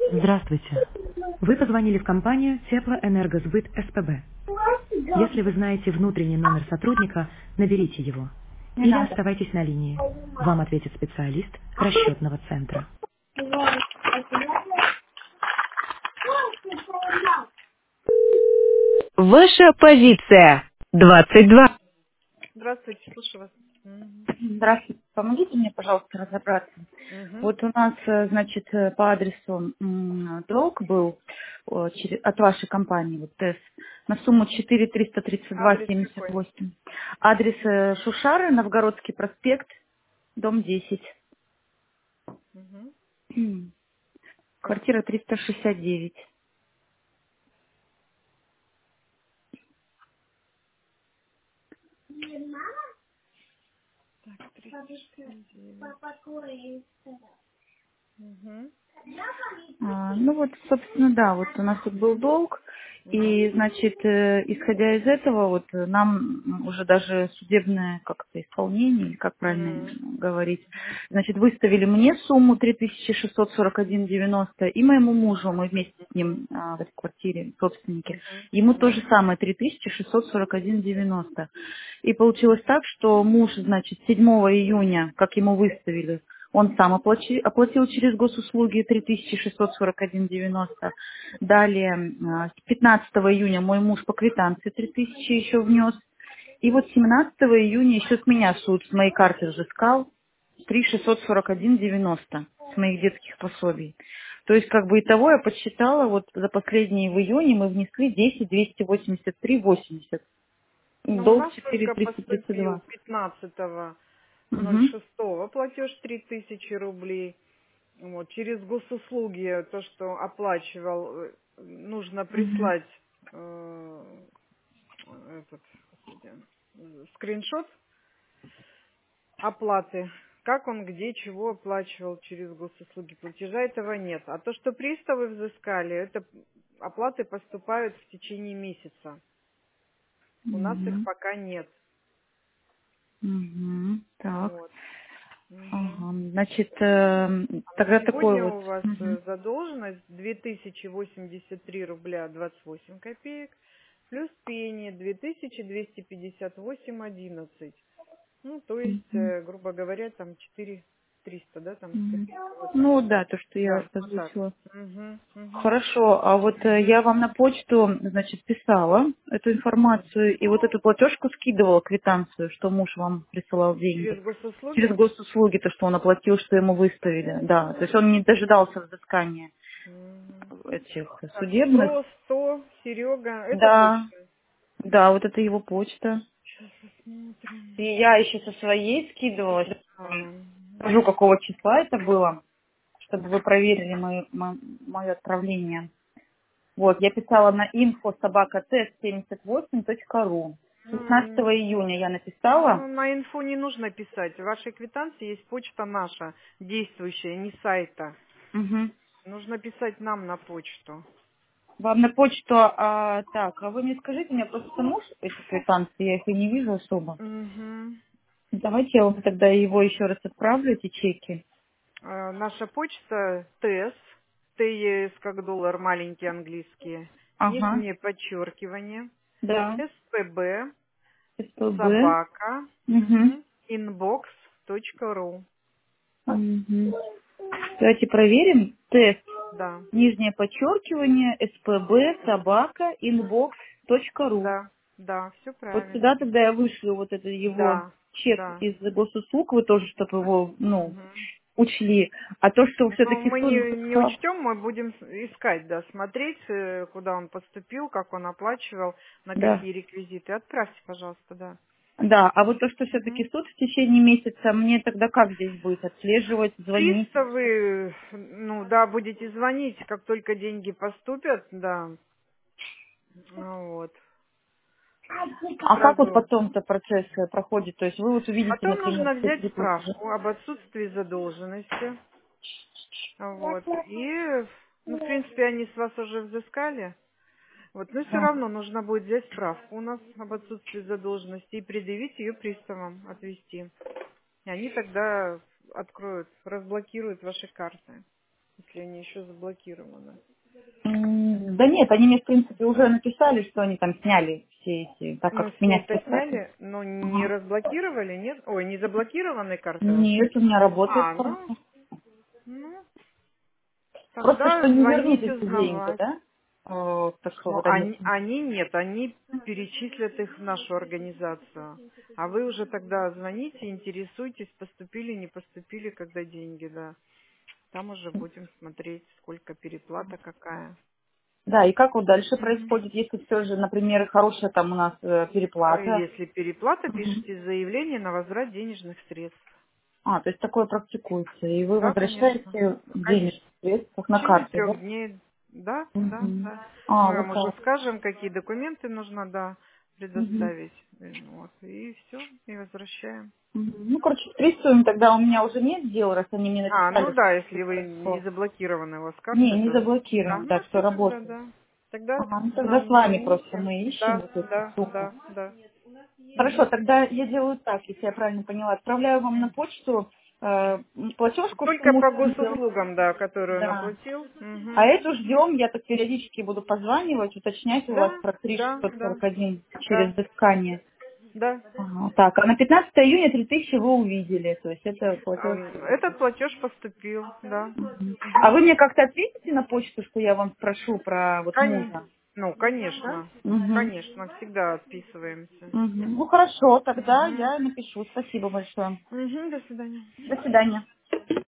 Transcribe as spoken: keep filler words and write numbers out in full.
Здравствуйте. Вы позвонили в компанию Теплоэнергосбыт СПБ. Если вы знаете внутренний номер сотрудника, наберите его. Не Или надо. оставайтесь на линии. Вам ответит специалист расчетного центра. Ваша позиция. двадцать два. Здравствуйте, слушаю вас. Мгм. Здравствуйте. Помогите мне, пожалуйста, разобраться. Мгм. Вот у нас, э, значит, э, по адресу м, долг был о, через- от вашей компании, вот ТЭС, на сумму четыре триста тридцать два Адрес семьдесят какой? восемь. Адрес э, Шушары, Новгородский проспект, дом десять. Мгм. М, Квартира триста шестьдесят девять. Так, триста шестьдесят девять. Мгм. А, ну вот, собственно, да, вот у нас тут был долг, Мгм. и, значит, э, исходя из этого, вот э, нам уже даже судебное как-то исполнение, или как правильно М. говорить, Мгм. значит, выставили мне сумму три тысячи шестьсот сорок один девяносто, и моему мужу, мы вместе с ним а, в этой квартире, собственники, Мгм. ему то же Мгм. самое, три тысячи шестьсот сорок один девяносто. И получилось так, что муж, значит, седьмого июня, как ему выставили, он сам оплати- оплатил через госуслуги три тысячи шестьсот сорок один девяносто. Далее, а, с пятнадцатого июня мой муж по квитанции три тысячи еще внес. И вот семнадцатого июня еще с меня суд с моей карты взыскал три тысячи шестьсот сорок один девяносто с моих детских пособий. То есть, как бы итого я подсчитала, вот за последние в июне мы внесли десять двести восемьдесят три восемьдесят. Ну, у Долг нас четыре только триста тридцать поступил два. пятнадцатого ноль Угу. шестого платеж три тысячи рублей. Вот, через госуслуги то, что оплачивал, э, нужно Угу. прислать э, этот, господи, э, скриншот оплаты. Как он, где, чего оплачивал через госуслуги платежа, этого нет. А то, что приставы взыскали, это оплаты поступают в течение месяца. У нас их Угу. пока нет. Угу. Так. Вот. Мгм. Ага. Значит, э, А на тогда такой сегодня вот. у вас Угу. э, задолженность две тысячи восемьдесят три рубля двадцать восемь копеек, плюс пени две тысячи двести пятьдесят восемь одиннадцать. Ну, то есть, Угу. э, грубо говоря, там четыре триста, да, там с Угу. копейкой, вот так. Ну да, то, что я Да, вот так. озвучила. Угу, угу, Хорошо, а вот э, я вам на почту, значит, писала эту информацию и вот эту платежку скидывала, квитанцию, что муж вам присылал деньги. Через Через госуслуги? госуслуги, то, что он оплатил, что ему выставили. Да, то есть он не дожидался взыскания Мгм. этих Так, судебных. сто, сто, Серега, это Да, почта. да, вот это его почта. Сейчас посмотрим. И я еще со своей скидывала. Сейчас А, скажу, какого числа это было, чтобы вы проверили мое, мое отправление. Вот, я писала на info собака тест семьдесят восемь точка ру. м, шестнадцатого июня я написала. Ну, на инфу не нужно писать. В вашей квитанции есть почта наша, действующая, не сайта. Угу. Нужно писать нам на почту. Вам на почту, а, так, а вы мне скажите, у меня просто муж эти квитанции, я их и не вижу особо. Угу. Давайте я вам тогда его еще раз отправлю, эти чеки. Наша почта ТЭС, ТЕС как доллар, маленькие английские, Ага, нижнее подчеркивание, да, СПБ, СПБ. собака, Угу. inbox.ru. Угу. Давайте проверим. Тест, Да, нижнее подчеркивание, СПБ, собака, inbox.ru. да, да, все Вот правильно. сюда тогда я вышлю вот это его Да, чек да. из госуслуг, вы тоже, чтобы его, ну, Мгм. учли. А то, что Но все-таки мы суд не, не взыскал, учтем, мы будем с- искать, да, смотреть, э, куда он поступил, как он оплачивал, на да. какие реквизиты. Отправьте, пожалуйста, да. Да, а вот то, что Мгм. все-таки суд в течение месяца, мне тогда как здесь будет отслеживать, звонить? Приставы, ну да, будете звонить, как только деньги поступят, да. Ну вот. А как вот Сразу. потом-то процесс э, проходит? То есть вы вот увидите, Потом например, нужно все взять три платежа. справку об отсутствии задолженности. Вот. И, ну, в принципе, они с вас уже взыскали. Вот, но все Да. равно нужно будет взять справку у нас об отсутствии задолженности и предъявить ее приставам, отвести. И они тогда откроют, разблокируют ваши карты. если они еще заблокированы. М, Да нет, они мне, в принципе, уже написали, что они там сняли все эти, так Ну, как с меня снять-то списали. сняли, но не Ага. разблокировали, нет? Ой, не заблокированы карты? Нет, у меня работает А, ну, хорошо. ну, Просто что тогда не вернут звоните эти деньги, узнавать. да? О, Ну, такого да нет. они, они нет, они перечислят их в нашу организацию. А вы уже тогда звоните, интересуйтесь, поступили, не поступили, когда деньги, да. Там уже будем смотреть, сколько переплата какая. Да, и как вот дальше Мгм. происходит, если все же, например, хорошая там у нас э, А переплата? если переплата, Мгм. пишите заявление на возврат денежных средств. А, то есть такое практикуется, и вы Да, конечно. возвращаете денежные Конечно. средства В на течение карту, да? трех дней. Да, да, Мгм. да. А, Мы вот вам уже так. скажем, какие документы нужно, да, Мгм. предоставить. Э, Вот. И все, и возвращаем. Мгм. Ну, короче, спрессуем, тогда у меня уже нет дел, раз они мне А, ну написали, что да, всё если вы не хорошо. заблокированы у вас Не, карты, не то да, заблокируем, ну да, все все тогда, работает. да. Тогда Ага, ну тогда с нам вами просто звоните. мы ищем Да, вот эту да, штуку. да, да. Хорошо, Мгм. тогда я делаю так, если я правильно поняла. Отправляю вам на почту э, платежку, что Только муж по видел. госуслугам, да, которую он Да. оплатил. А Мгм. эту ждем, я так периодически буду позванивать, уточнять у вас Да, про три да, шестьсот да, сорок один да, через взыскание. да. Ага, так, а на пятнадцатое июня три тысячи вы увидели, то есть это платеж. Ам, Этот платеж поступил, да. Мгм. А Мгм. вы мне как-то ответите на почту, что я вам спрошу про вот Кон- мужа? Ну, Да? конечно. Угу. Конечно, всегда отписываемся. Ну хорошо, тогда Угу. я напишу. Спасибо большое. Угу, до свидания. До свидания.